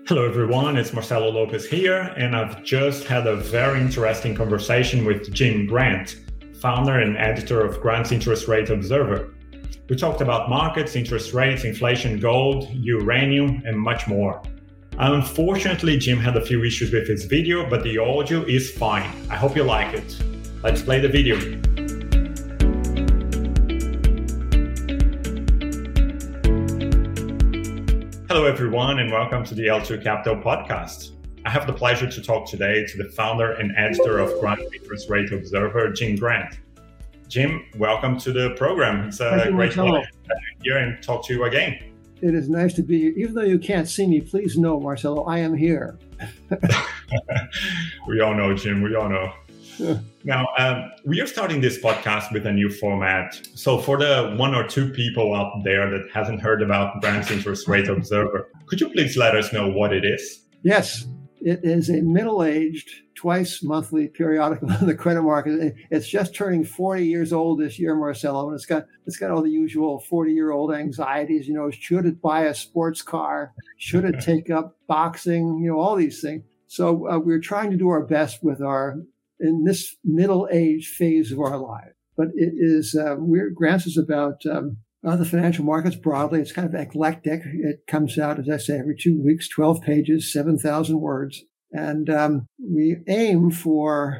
Hello, everyone. It's Marcelo Lopez here, and I've just had a very interesting conversation with Jim Grant, founder and editor of Grant's Interest Rate Observer. We talked about markets, interest rates, inflation, gold, uranium, and much more. Unfortunately, Jim had a few issues with his video, but the audio is fine. I hope you like it. Let's play the video. Hello, everyone, and welcome to the L2 Capital podcast. I have the pleasure to talk today to the founder and editor of Grant's Interest Rate Observer, Jim Grant. Jim, welcome to the program. It's a great pleasure to be here and talk to you again. It is nice to be here. Even though you can't see me, please know, Marcelo, I am here. We all know, Jim. We all know. Now, we are starting this podcast with a new format. So for the one or two people out there that hasn't heard about Grant's Interest Rate Observer, could you please let us know what it is? Yes, it is a middle-aged, twice monthly periodical on the credit market. It's just turning 40 years old this year, Marcelo, and it's got all the usual 40-year-old anxieties. Should it buy a sports car? Should it take up boxing? All these things. So we're trying to do our best with in this middle-age phase of our life. But it is, Grants is about the financial markets broadly. It's kind of eclectic. It comes out, as I say, every 2 weeks, 12 pages, 7,000 words. And we aim for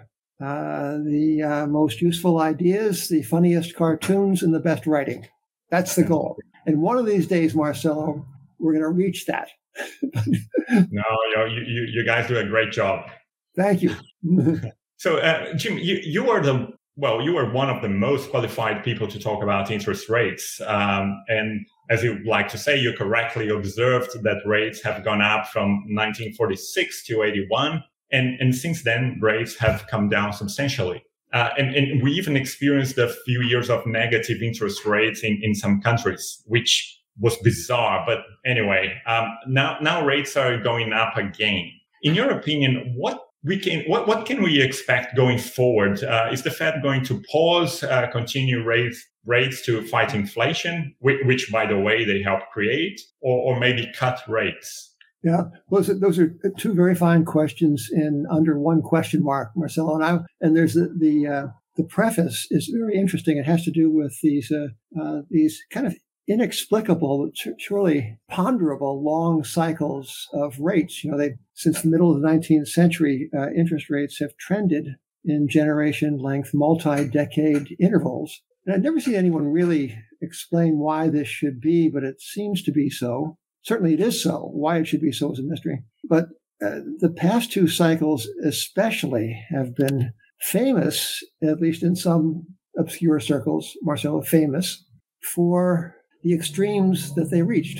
the most useful ideas, the funniest cartoons, and the best writing. That's the goal. And one of these days, Marcelo, we're going to reach that. No, you guys do a great job. Thank you. So, Jim, you were one of the most qualified people to talk about interest rates. And as you like to say, you correctly observed that rates have gone up from 1946 to 81. And since then, rates have come down substantially. And we even experienced a few years of negative interest rates in some countries, which was bizarre. But anyway, now rates are going up again. In your opinion, what can we expect going forward? Is the Fed going to pause, continue rates to fight inflation, which, by the way, they help create, or maybe cut rates? Yeah, those are two very fine questions in under one question mark, Marcelo. And there's the preface is very interesting. It has to do with these kind of inexplicable, surely ponderable long cycles of rates. Since the middle of the 19th century, interest rates have trended in generation length, multi-decade intervals. And I've never seen anyone really explain why this should be, but it seems to be so. Certainly it is so. Why it should be so is a mystery. But the past two cycles especially have been famous, at least in some obscure circles, Marcelo, famous for the extremes that they reached.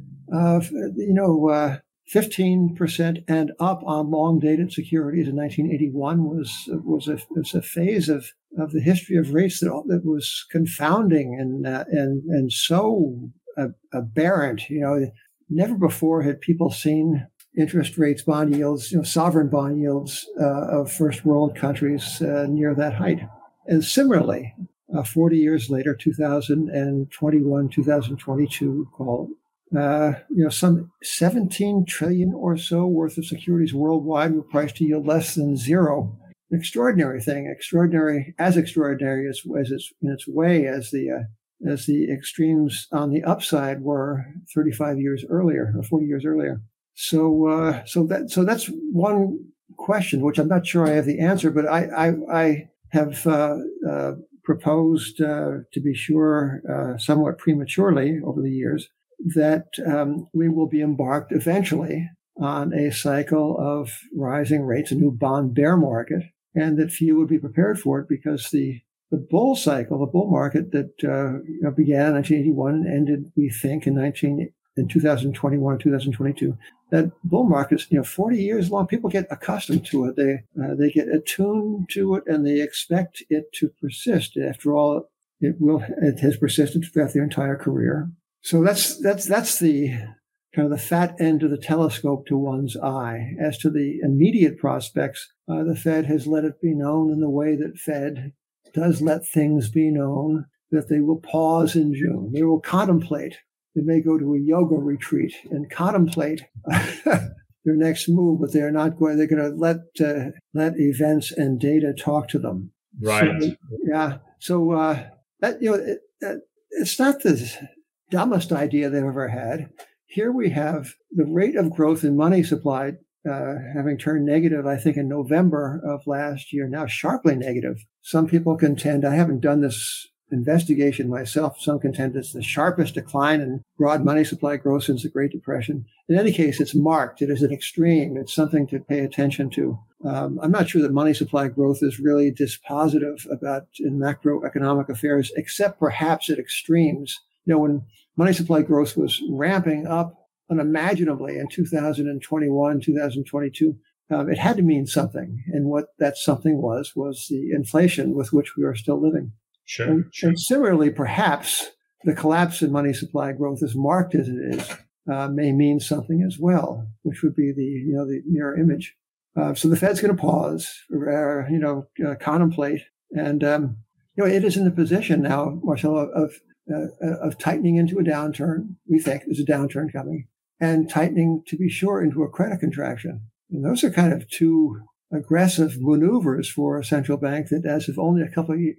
15% and up on long-dated securities in 1981 was a phase of the history of rates that was confounding and so aberrant. Never before had people seen interest rates, bond yields, sovereign bond yields of first world countries near that height. And similarly, 40 years later, 2021, 2022, call some 17 trillion or so worth of securities worldwide were priced to yield less than zero. An extraordinary thing, as extraordinary as it's in its way as the extremes on the upside were 35 years earlier or 40 years earlier. So that's one question, which I'm not sure I have the answer, but I have proposed, to be sure, somewhat prematurely over the years, that we will be embarked eventually on a cycle of rising rates, a new bond bear market, and that few would be prepared for it because the bull cycle, the bull market that began in 1981 and ended, we think, in 2021, 2022. That bull market is 40 years long. People get accustomed to it. They get attuned to it, and they expect it to persist. After all, it has persisted throughout their entire career. So that's the kind of the fat end of the telescope to one's eye. As to the immediate prospects, the Fed has let it be known in the way that Fed does let things be known, that they will pause in June. They will contemplate. They may go to a yoga retreat and contemplate their next move, but they're not going. They're going to let events and data talk to them. Right. So, yeah. So that it's not the dumbest idea they've ever had. Here we have the rate of growth in money supply having turned negative, I think, in November of last year, now sharply negative. Some people contend, I haven't done this investigation myself, some contend it's the sharpest decline in broad money supply growth since the Great Depression. In any case, it's marked. It is an extreme. It's something to pay attention to. I'm not sure that money supply growth is really dispositive about in macroeconomic affairs, except perhaps at extremes. When money supply growth was ramping up unimaginably in 2021, 2022, it had to mean something. And what that something was the inflation with which we are still living. Sure. And similarly, perhaps the collapse in money supply growth, as marked as it is, may mean something as well, which would be the mirror image. So the Fed's going to pause, contemplate, and it is in the position now, Marcelo, of tightening into a downturn. We think there's a downturn coming, and tightening, to be sure, into a credit contraction. And those are kind of two aggressive maneuvers for a central bank that, as of only a couple of years,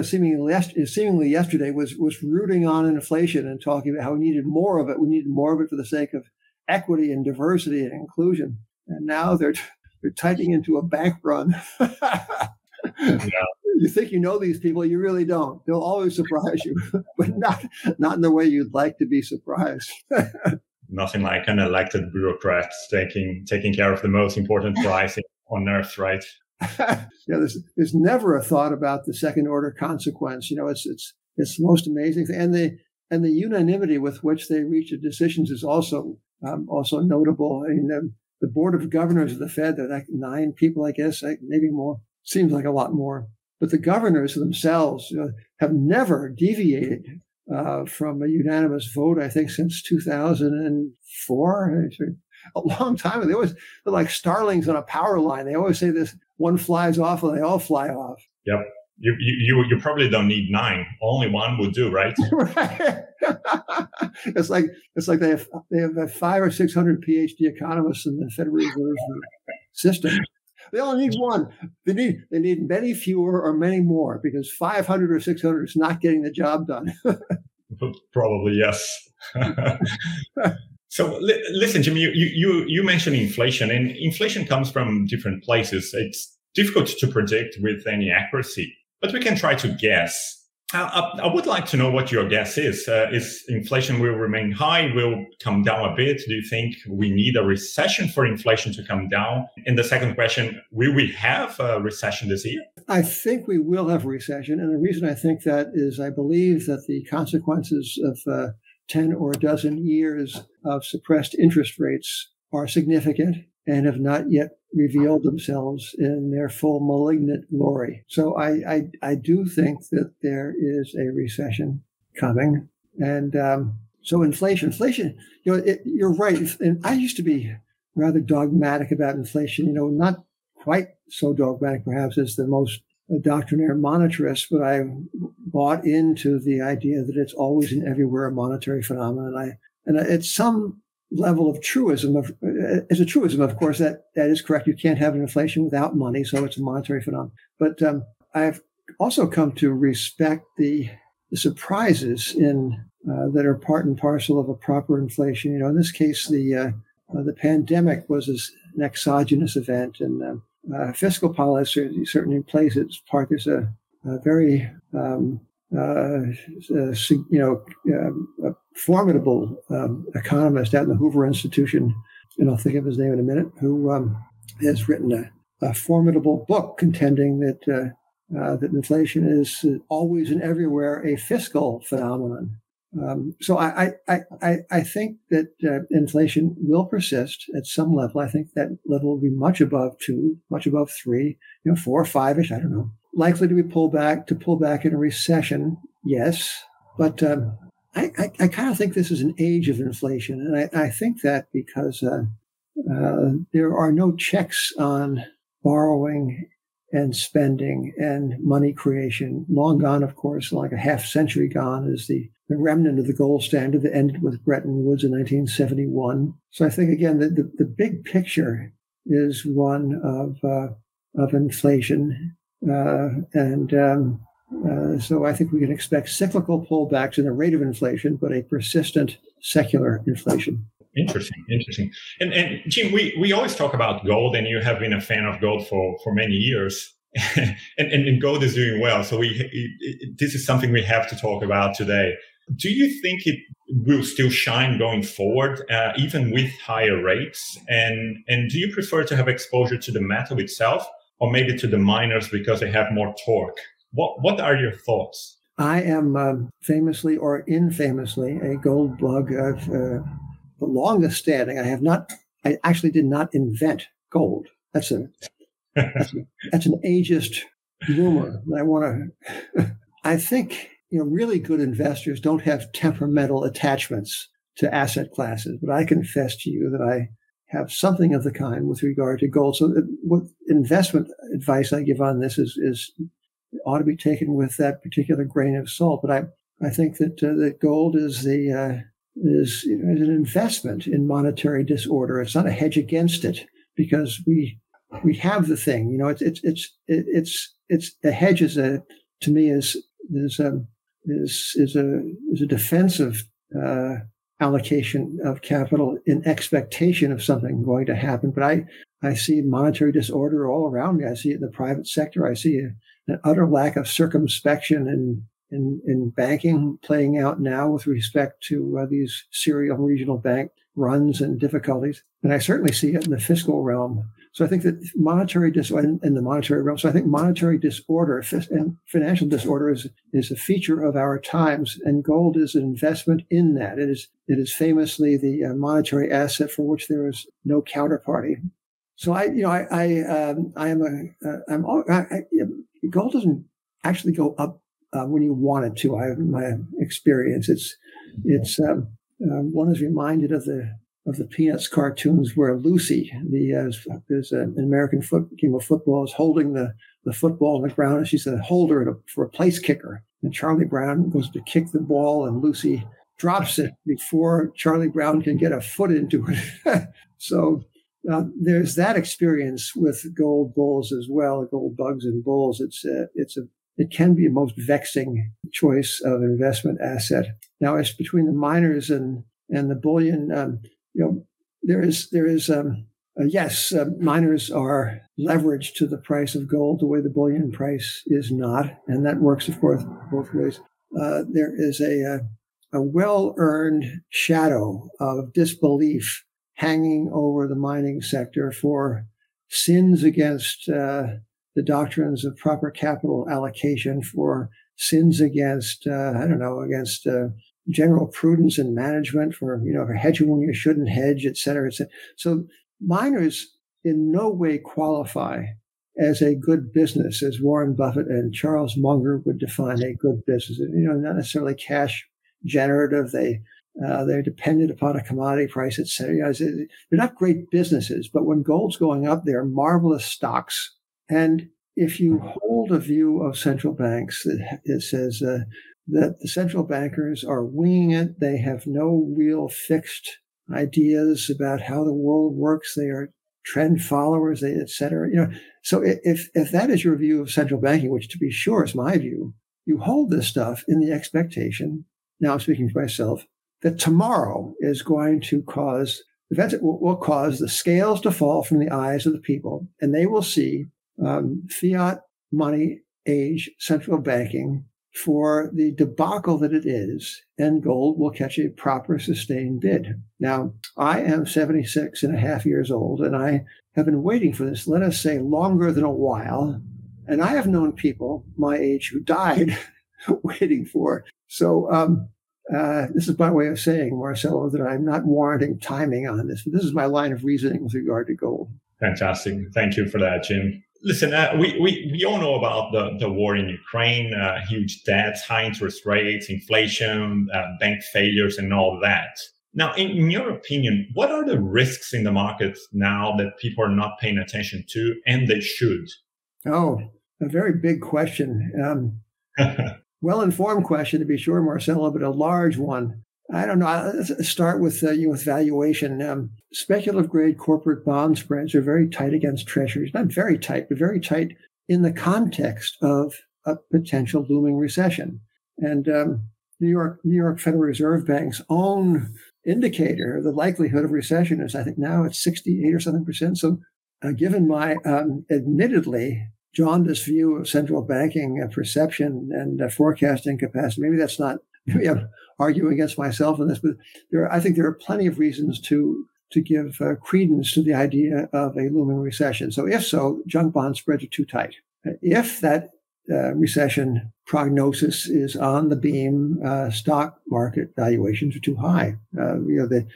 seemingly yesterday, was rooting on inflation and talking about how we needed more of it. We needed more of it for the sake of equity and diversity and inclusion. And now they're tightening into a bank run. Yeah. You think you know these people, you really don't. They'll always surprise you, but not in the way you'd like to be surprised. Nothing like an elected bureaucrat taking care of the most important prize on earth, right? There's never a thought about the second order consequence. It's the most amazing thing, and the unanimity with which they reach the decisions is also notable. I mean, the board of governors of the Fed, they're like 9 people, I guess, maybe more. Seems like a lot more. But the governors themselves have never deviated from a unanimous vote, I think, since 2004. A long time ago. They're like starlings on a power line. They always say this: one flies off and they all fly off. Yep. You probably don't need 9. Only one would do, right? Right. It's like they have 500 or 600 PhD economists in the Federal Reserve system. They only need one. They need many fewer or many more, because 500 or 600 is not getting the job done. Probably yes. So listen, Jim, you mentioned inflation, and inflation comes from different places. It's difficult to predict with any accuracy, but we can try to guess. I would like to know what your guess is. Is inflation will remain high, will come down a bit? Do you think we need a recession for inflation to come down? And the second question, will we have a recession this year? I think we will have a recession. And the reason I think that is I believe that the consequences of 10 or a dozen years of suppressed interest rates are significant and have not yet revealed themselves in their full malignant glory. So I do think that there is a recession coming. And so inflation, you're right. And I used to be rather dogmatic about inflation, not quite so dogmatic perhaps as the most doctrinaire monetarist, but I bought into the idea that it's always and everywhere a monetary phenomenon. And it's some level of truism. As a truism, of course, that is correct. You can't have an inflation without money, so it's a monetary phenomenon. But I've also come to respect the surprises that are part and parcel of a proper inflation. In this case, the pandemic was an exogenous event, and fiscal policy certainly plays its part. There's a very formidable economist out in the Hoover Institution, and I'll think of his name in a minute, who has written a formidable book contending that inflation is always and everywhere a fiscal phenomenon. So I think that inflation will persist at some level. I think that level will be much above 2, much above 3, 4 or 5-ish. I don't know. Likely to be pulled back in a recession, yes. But I kind of think this is an age of inflation, and I think that because there are no checks on borrowing and spending and money creation. Long gone, of course, like a half century gone is the remnant of the gold standard that ended with Bretton Woods in 1971. So I think, again, the big picture is one of inflation. So I think we can expect cyclical pullbacks in the rate of inflation, but a persistent secular inflation. Interesting. And Jim, we always talk about gold, and you have been a fan of gold for many years. and gold is doing well. So this is something we have to talk about today. Do you think it will still shine going forward, even with higher rates? And do you prefer to have exposure to the metal itself, or maybe to the miners because they have more torque? What are your thoughts? I am famously or infamously a gold bug of the longest standing. I actually did not invent gold. That's an ageist rumor. I think, really good investors don't have temperamental attachments to asset classes, but I confess to you that I have something of the kind with regard to gold. So what investment advice I give on this is ought to be taken with that particular grain of salt. But I think that gold is an investment in monetary disorder. It's not a hedge against it, because we have the thing. It's a hedge to me is a defensive allocation of capital in expectation of something going to happen. But I see monetary disorder all around me. I see it in the private sector. I see an utter lack of circumspection in banking playing out now with respect to these serial regional bank runs and difficulties. And I certainly see it in the fiscal realm. So I think that monetary disorder in the monetary realm. So I think monetary disorder and financial disorder is a feature of our times, and gold is an investment in that. It is famously the monetary asset for which there is no counterparty. So gold doesn't actually go up when you want it to. In my experience, one is reminded of the Peanuts cartoons where Lucy, there's an American game of football, is holding the football on the ground, and she's a holder for a place kicker. And Charlie Brown goes to kick the ball, and Lucy drops it before Charlie Brown can get a foot into it. So there's that experience with gold bulls as well, gold bugs and bulls. It can be a most vexing choice of investment asset. Now, as between the miners and the bullion, miners are leveraged to the price of gold the way the bullion price is not, and that works, of course, both ways. There is a well-earned shadow of disbelief hanging over the mining sector for sins against the doctrines of proper capital allocation, for sins against general prudence in management, for hedging when you shouldn't hedge, et cetera, et cetera. So miners in no way qualify as a good business, as Warren Buffett and Charles Munger would define a good business. Not necessarily cash generative. They're dependent upon a commodity price, et cetera. They're not great businesses, but when gold's going up, they're marvelous stocks. And if you hold a view of central banks that says that the central bankers are winging it, they have no real fixed ideas about how the world works, they are trend followers, et cetera. So if that is your view of central banking, which to be sure is my view, you hold this stuff in the expectation, now I'm speaking for myself, that tomorrow is going to cause will cause the scales to fall from the eyes of the people, and they will see fiat money age central banking for the debacle that it is, and gold will catch a proper sustained bid. Now, I am 76 and a half years old, and I have been waiting for this, let us say, longer than a while. And I have known people my age who died waiting for it. So this is by way of saying, Marcelo, that I'm not warranting timing on this, but this is my line of reasoning with regard to gold. Fantastic. Thank you for that, Jim. Listen, we all know about the war in Ukraine, huge debts, high interest rates, inflation, bank failures, and all that. Now, in your opinion, what are the risks in the market now that people are not paying attention to, and they should? Oh, a very big question. well-informed question, to be sure, Marcelo, but a large one. I don't know. Let's start with with valuation. Speculative grade corporate bond spreads are very tight against treasuries. Not very tight, but very tight in the context of a potential looming recession. And New York Federal Reserve Bank's own indicator of the likelihood of recession is, I think now it's 68 or something percent. So given my admittedly jaundiced view of central banking perception and forecasting capacity, maybe I'm arguing against myself in this, but I think there are plenty of reasons to give credence to the idea of a looming recession. So if so, junk bond spreads are too tight. If that recession prognosis is on the beam, stock market valuations are too high. The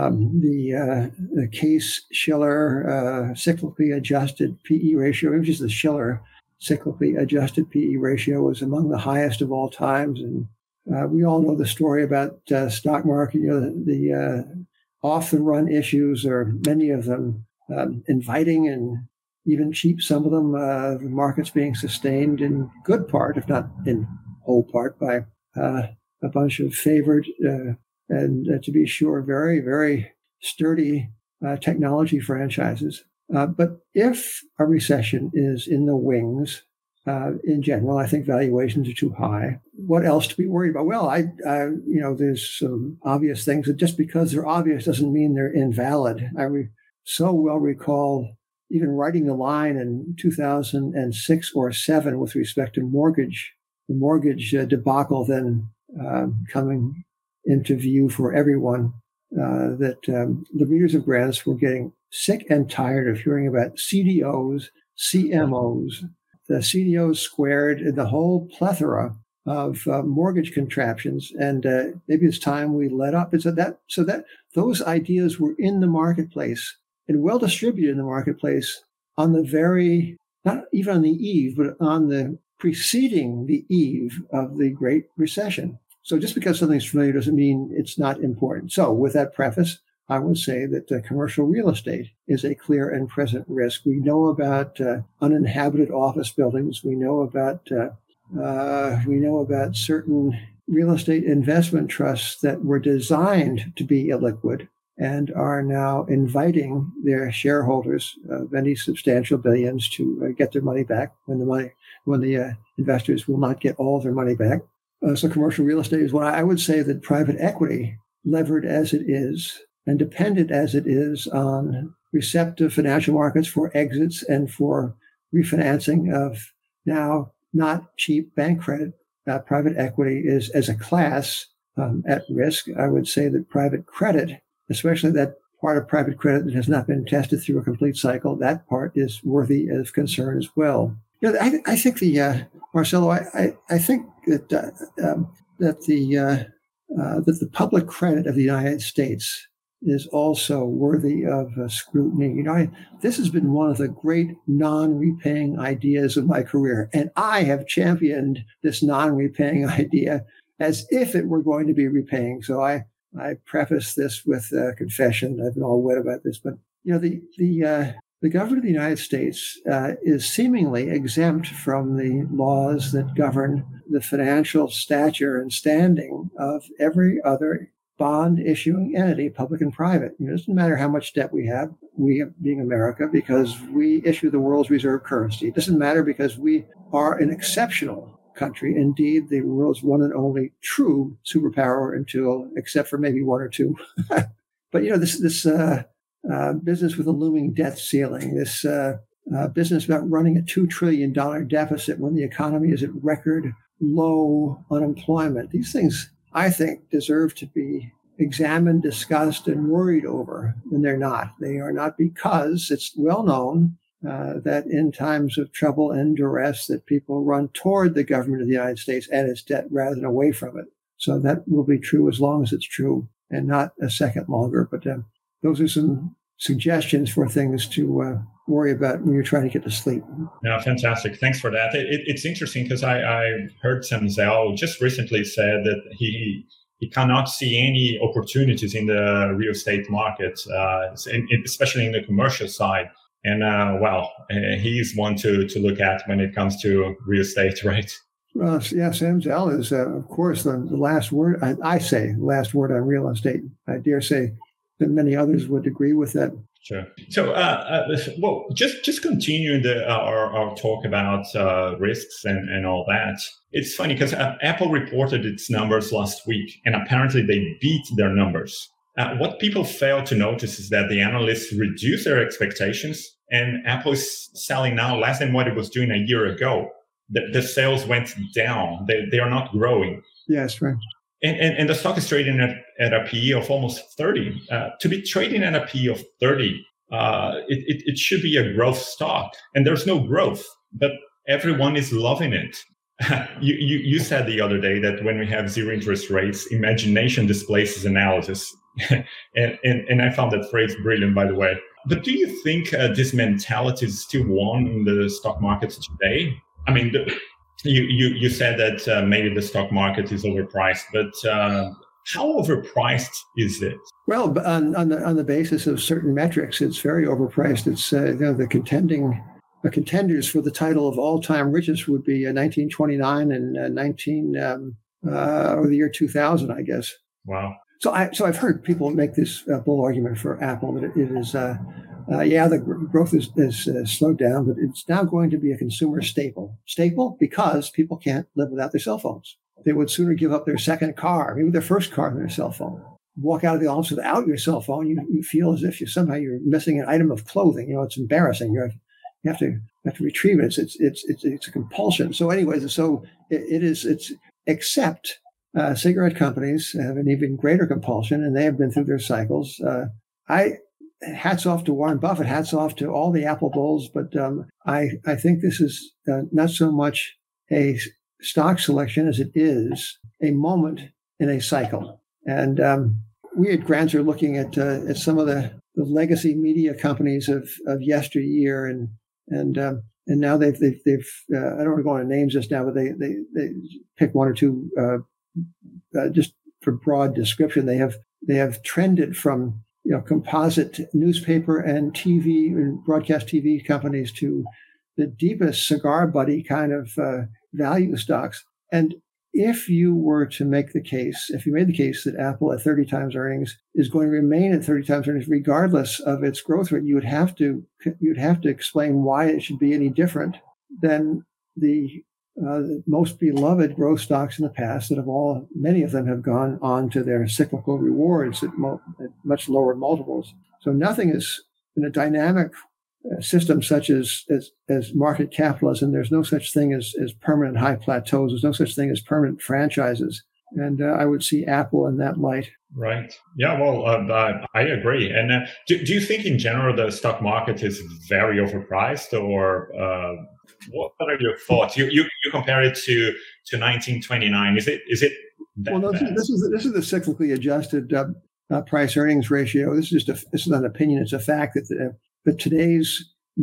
Case-Shiller cyclically adjusted PE ratio, which is the Shiller cyclically adjusted PE ratio, was among the highest of all times. And we all know the story about stock market. The off-the-run issues are many of them inviting and even cheap, some of them, the markets being sustained in good part, if not in whole part, by a bunch of favored and to be sure, very, very sturdy technology franchises. But if a recession is in the wings, in general, I think valuations are too high. What else to be worried about? Well, there's some obvious things that just because they're obvious doesn't mean they're invalid. I so well recall even writing the line in 2006 or 7 with respect to the mortgage debacle then coming into view for everyone, that the readers of Grants were getting sick and tired of hearing about CDOs, CMOs, the CDOs squared, and the whole plethora of mortgage contraptions. And maybe it's time we let up. And so that those ideas were in the marketplace and well distributed in the marketplace on the very, not even on the eve, but on the preceding the eve of the Great Recession. So just because something's familiar doesn't mean it's not important. So with that preface, I would say that commercial real estate is a clear and present risk. We know about uninhabited office buildings. We know about certain real estate investment trusts that were designed to be illiquid and are now inviting their shareholders, many substantial billions, to get their money back when the investors will not get all of their money back. So commercial real estate is what I would say that private equity, levered as it is and dependent as it is on receptive financial markets for exits and for refinancing of now not cheap bank credit, private equity is, as a class, at risk. I would say that private credit, especially that part of private credit that has not been tested through a complete cycle, that part is worthy of concern as well. I think Marcelo, I think that the public credit of the United States is also worthy of scrutiny. This has been one of the great non-repaying ideas of my career, and I have championed this non-repaying idea as if it were going to be repaying. So I preface this with confession. I've been all wet about this, but the government of the United States is seemingly exempt from the laws that govern the financial stature and standing of every other bond issuing entity, public and private. It doesn't matter how much debt we have being America, because we issue the world's reserve currency. It doesn't matter because we are an exceptional country. Indeed, the world's one and only true superpower except for maybe one or two. But this business with a looming debt ceiling, this business about running a $2 trillion deficit when the economy is at record low unemployment. These things, I think, deserve to be examined, discussed, and worried over, and they're not. They are not, because it's well known that in times of trouble and duress that people run toward the government of the United States and its debt rather than away from it. So that will be true as long as it's true and not a second longer. But those are some suggestions for things to worry about when you're trying to get to sleep. Yeah, fantastic. Thanks for that. It's interesting because I heard Sam Zell just recently said that he cannot see any opportunities in the real estate market, especially in the commercial side. And he's one to look at when it comes to real estate, right? Well, yeah, Sam Zell is, of course, the last word. I say last word on real estate. I dare say that many others would agree with that. Sure. So, well, just continuing our talk about risks and all that. It's funny because Apple reported its numbers last week, and apparently they beat their numbers. What people fail to notice is that the analysts reduced their expectations, and Apple is selling now less than what it was doing a year ago. The sales went down. They are not growing. Yes, right. And the stock is trading at a PE of almost 30. To be trading at a PE of 30, it should be a growth stock. And there's no growth, but everyone is loving it. You said the other day that when we have zero interest rates, imagination displaces analysis. and I found that phrase brilliant, by the way. But do you think this mentality is still on in the stock markets today? I mean, you said that maybe the stock market is overpriced, but how overpriced is it? Well, on the basis of certain metrics, it's very overpriced. It's the contenders for the title of all-time richest would be 1929 and or the year 2000, I guess. Wow. So I've heard people make this bull argument for Apple that it is. The growth is slowed down, but it's now going to be a consumer staple. Staple because people can't live without their cell phones. They would sooner give up their second car, maybe their first car, than their cell phone. Walk out of the office without your cell phone, you feel as if you're missing an item of clothing. It's embarrassing. You have to retrieve it. It's a compulsion. So, anyways, it's except cigarette companies have an even greater compulsion, and they have been through their cycles. Hats off to Warren Buffett, hats off to all the Apple bulls, but I think this is not so much a stock selection as it is a moment in a cycle. And we at Grants are looking at some of the legacy media companies of yesteryear, and now they've I don't want to go into names just now, but they pick one or two just for broad description. They have trended from composite newspaper and TV and broadcast TV companies to the deepest cigar buddy kind of value stocks. And if you were to make the case, if you made the case that Apple at 30 times earnings is going to remain at 30 times earnings regardless of its growth rate, you'd have to explain why it should be any different than the most beloved growth stocks in the past many of them have gone on to their cyclical rewards at much lower multiples. So nothing is in a dynamic system such as market capitalism. There's no such thing as permanent high plateaus. There's no such thing as permanent franchises. And I would see Apple in that light. Right. Yeah, well, I agree. And do you think in general the stock market is very overpriced, or what are your thoughts? You compare it to 1929. Is it that well, no, bad? This is the cyclically adjusted price earnings ratio. This is not an opinion. It's a fact that today's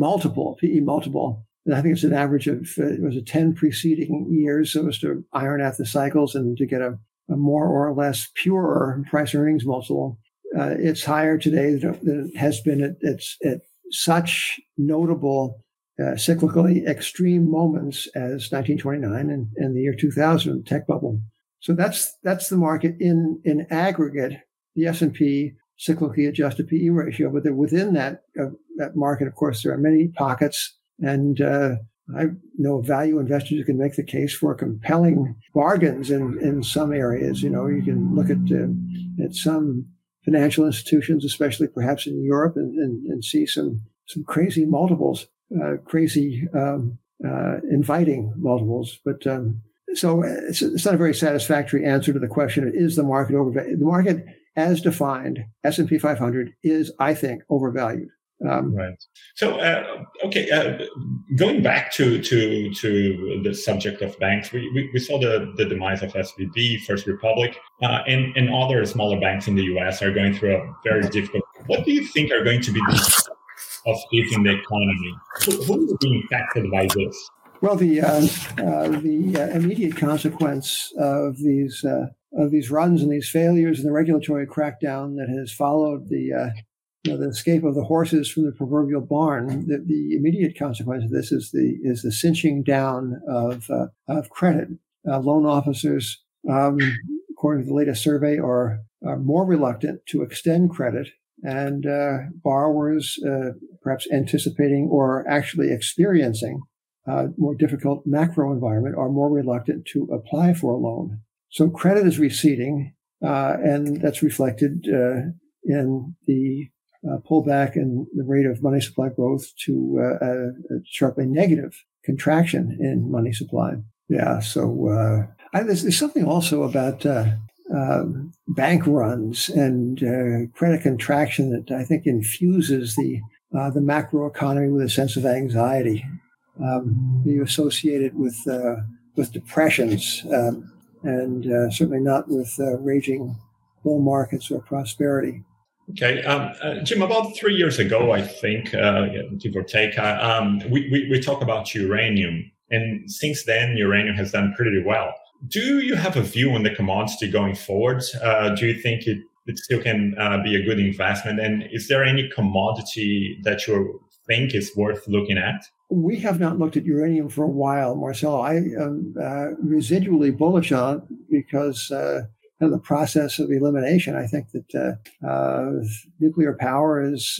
PE multiple, and I think it's an average of it was 10 preceding years, so as to iron out the cycles and to get a more or less pure price earnings multiple. It's higher today than it has been at such notable cyclically extreme moments as 1929 and the year 2000 tech bubble. So that's the market in aggregate. The S&P cyclically adjusted PE ratio, but within that market, of course, there are many pockets, and I know value investors who can make the case for compelling bargains in some areas. You can look at some financial institutions, especially perhaps in Europe, and see some crazy multiples, inviting multiples. But so it's not a very satisfactory answer to the question: is the market overvalued? The market, as defined, S&P 500 is, I think, overvalued. Right. So, going back to the subject of banks, we saw the demise of SVB, First Republic, and other smaller banks in the U.S. are going through a very difficult. What do you think are going to be the of hitting the economy? Who will be impacted by this? Well, the immediate consequence of these runs and these failures and the regulatory crackdown that has followed the escape of the horses from the proverbial barn, the immediate consequence of this is the cinching down of credit. loan officers, according to the latest survey, are more reluctant to extend credit, and borrowers, perhaps anticipating or actually experiencing a more difficult macro environment, are more reluctant to apply for a loan. So credit is receding, and that's reflected in the pullback in the rate of money supply growth to a sharply negative contraction in money supply. Yeah, so there's something also about bank runs and credit contraction that I think infuses the macro economy with a sense of anxiety. You associate it with depressions, and certainly not with raging bull markets or prosperity. Okay, Jim. About 3 years ago, I think, give or take, we talk about uranium, and since then, uranium has done pretty well. Do you have a view on the commodity going forward? Do you think it still can be a good investment? And is there any commodity that you think is worth looking at? We have not looked at uranium for a while, Marcelo. I am residually bullish on it because of the process of elimination. I think that nuclear power is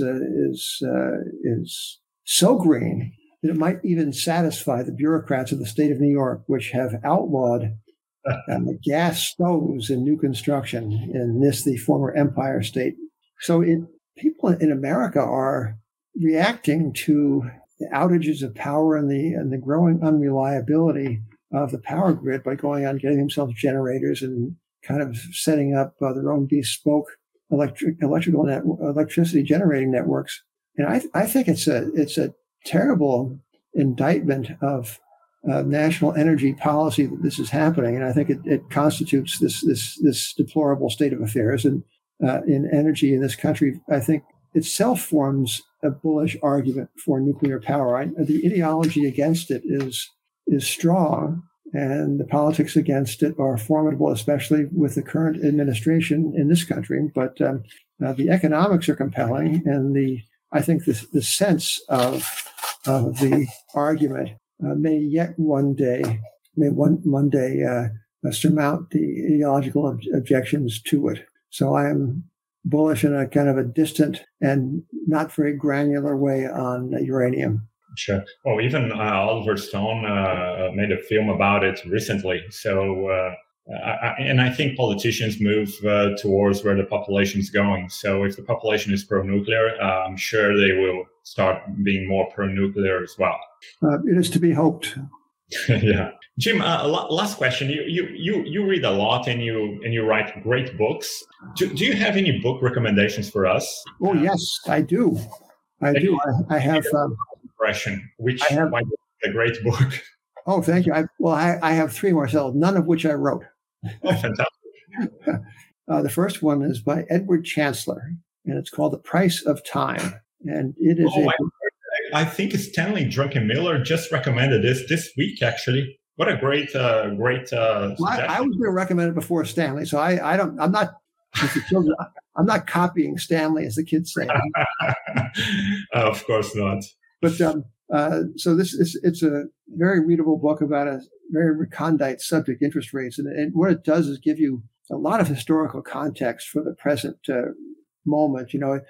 so green that it might even satisfy the bureaucrats of the state of New York, which have outlawed gas stoves in new construction in the former Empire State. So people in America are reacting to the outages of power and the growing unreliability of the power grid by going on getting themselves generators and kind of setting up their own bespoke electricity generating networks. And I think it's a terrible indictment of national energy policy that this is happening, and I think it constitutes this deplorable state of affairs. And in energy in this country, I think itself forms a bullish argument for nuclear power. The ideology against it is strong, and the politics against it are formidable, especially with the current administration in this country. But the economics are compelling, and I think the sense of the argument may one day surmount the ideological objections to it. So I am bullish in a kind of a distant and not very granular way on uranium. Sure. Well, even Oliver Stone made a film about it recently. So, I think politicians move towards where the population is going. So if the population is pro-nuclear, I'm sure they will start being more pro-nuclear as well. It is to be hoped. Yeah. Jim, last question. You read a lot and you write great books. Do you have any book recommendations for us? Oh, yes, I do. I have impression, why a great book. Oh, thank you. I have three, Marcel, none of which I wrote. Oh, fantastic. The first one is by Edward Chancellor, and it's called The Price of Time. And it is I think Stanley Druckenmiller just recommended this week, actually. What a great suggestion. I was going to recommend it before Stanley, so I'm not copying Stanley, as the kids say. Of course not. But so it's a very readable book about a very recondite subject, interest rates, and what it does is give you a lot of historical context for the present moment. You know,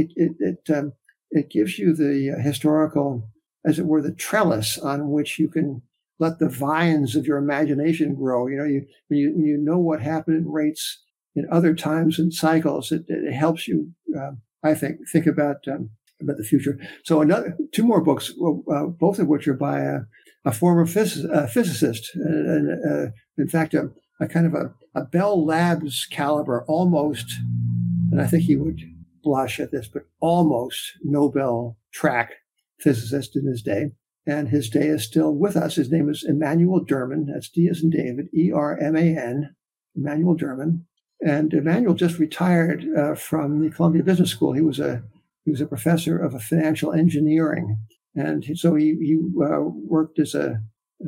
it gives you the historical, as it were, the trellis on which you can let the vines of your imagination grow. You know, when you know what happened in rates in other times and cycles, it helps you, I think about the future. So two more books, both of which are by a former physicist, and in fact, a kind of a Bell Labs caliber, almost, and I think he would blush at this, but almost Nobel track physicist in his day. And his day is still with us. His name is Emanuel Derman. That's D as in David, E-R-M-A-N, Emanuel Derman. And Emanuel just retired from the Columbia Business School. He was a professor of financial engineering, and so he worked as a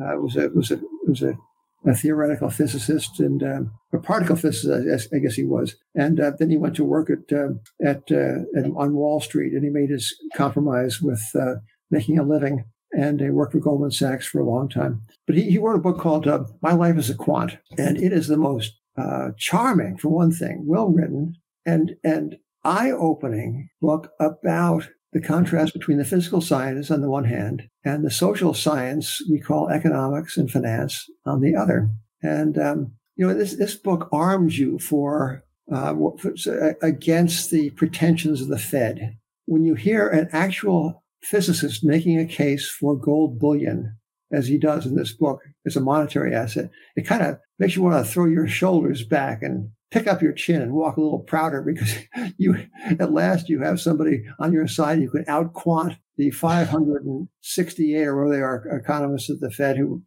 theoretical physicist and a particle physicist, I guess he was. And then he went to work on Wall Street, and he made his compromise with making a living and he worked for Goldman Sachs for a long time. But he wrote a book called My Life as a Quant, and it is the most charming, for one thing, well-written and eye-opening book about the contrast between the physical sciences on the one hand and the social science we call economics and finance on the other. And, this book arms you for against the pretensions of the Fed. When you hear an actual physicist making a case for gold bullion, as he does in this book, as a monetary asset, it kind of makes you want to throw your shoulders back and pick up your chin and walk a little prouder, because at last you have somebody on your side who can out-quant the 568 or where they are economists at the Fed who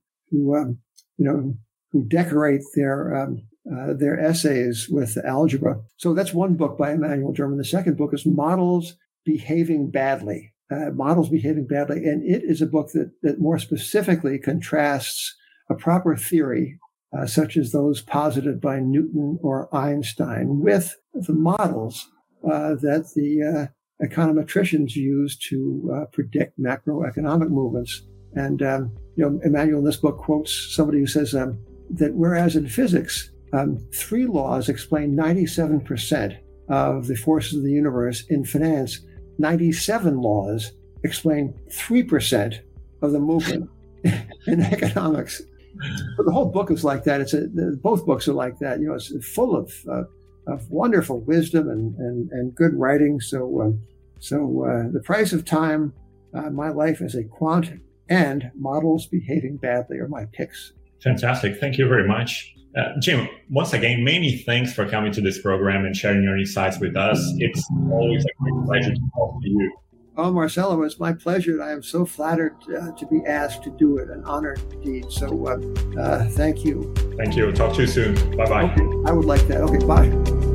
decorate their essays with algebra. So that's one book by Emanuel Derman. The second book is Models Behaving Badly. Models Behaving Badly. And it is a book that more specifically contrasts a proper theory, such as those posited by Newton or Einstein, with the models that the econometricians use to predict macroeconomic movements. And, Emanuel in this book quotes somebody who says that whereas in physics, 3 laws explain 97% of the forces of the universe, in finance, 97 laws explain 3% of the movement in economics. But the whole book is like that. Both books are like that. It's full of wonderful wisdom and good writing. So The Price of Time, My Life as a Quant, and Models Behaving Badly are my picks. Fantastic. Thank you very much. Jim, once again, many thanks for coming to this program and sharing your insights with us. It's always a great pleasure to talk to you. Oh, Marcelo, it's my pleasure. I am so flattered to be asked to do it, an honor indeed. So thank you. Thank you. Talk to you soon. Bye-bye. Okay, I would like that. Okay, bye.